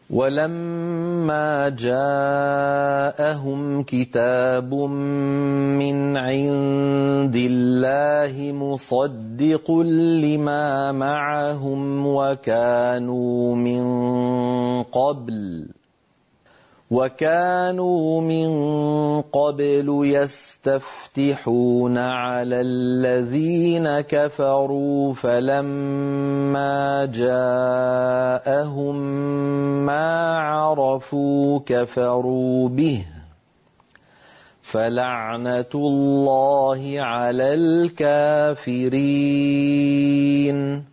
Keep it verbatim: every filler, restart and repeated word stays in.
وَلَمَّا جَاءَهُمْ كِتَابٌ مِّنْ عِندِ اللَّهِ مُصَدِّقٌ لِّمَا مَعَهُمْ وَكَانُوا مِن قَبْلُ وَكَانُوا مِن قَبْلُ يَسْتَفْتِحُونَ عَلَى الَّذِينَ كَفَرُوا فَلَمَّا جَاءَهُم مَّا عَرَفُوا كَفَرُوا بِهِ فَلَعْنَةُ اللَّهِ عَلَى الْكَافِرِينَ